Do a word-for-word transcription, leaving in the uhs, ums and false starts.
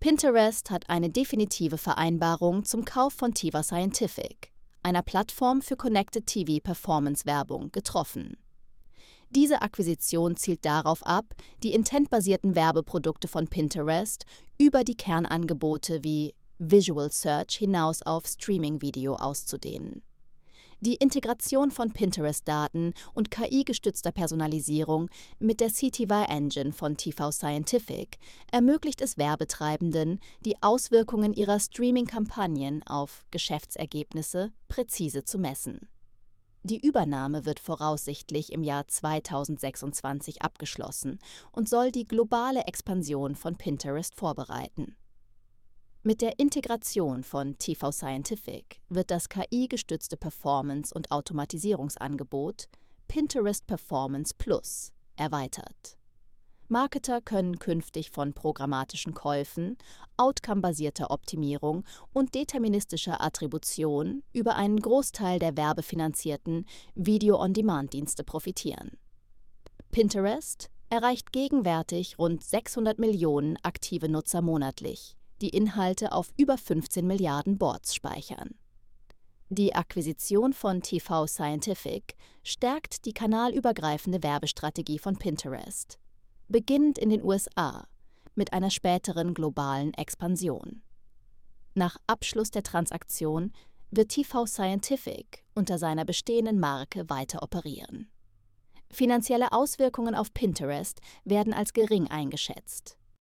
Pinterest hat eine definitive Vereinbarung zum Kauf von Tiva Scientific, einer Plattform für Connected T V-Performance-Werbung, getroffen. Diese Akquisition zielt darauf ab, die intentbasierten Werbeprodukte von Pinterest über die Kernangebote wie Visual Search hinaus auf Streaming-Video auszudehnen. Die Integration von Pinterest-Daten und K I-gestützter Personalisierung mit der C T V-Engine von T V Scientific ermöglicht es Werbetreibenden, die Auswirkungen ihrer Streaming-Kampagnen auf Geschäftsergebnisse präzise zu messen. Die Übernahme wird voraussichtlich im Jahr zweitausendsechsundzwanzig abgeschlossen und soll die globale Expansion von Pinterest vorbereiten. Mit der Integration von T V Scientific wird das K I-gestützte Performance- und Automatisierungsangebot Pinterest Performance Plus erweitert. Marketer können künftig von programmatischen Käufen, outcome-basierter Optimierung und deterministischer Attribution über einen Großteil der werbefinanzierten Video-on-Demand-Dienste profitieren. Pinterest erreicht gegenwärtig rund sechshundert Millionen aktive Nutzer monatlich, die Inhalte auf über fünfzehn Milliarden Boards speichern. Die Akquisition von T V Scientific stärkt die kanalübergreifende Werbestrategie von Pinterest, beginnend in den U S A mit einer späteren globalen Expansion. Nach Abschluss der Transaktion wird T V Scientific unter seiner bestehenden Marke weiter operieren. Finanzielle Auswirkungen auf Pinterest werden als gering eingeschätzt.